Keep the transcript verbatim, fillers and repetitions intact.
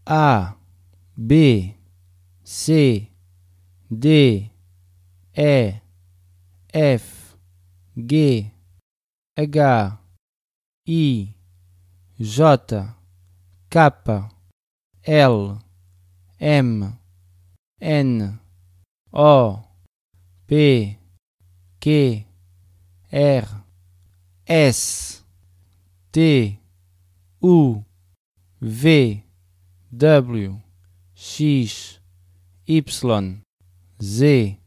A, B, C, D, E, F, G, H, I, J, K, L, M, N, O, P, Q, R, S, T, U, V, W, X, Y, Z,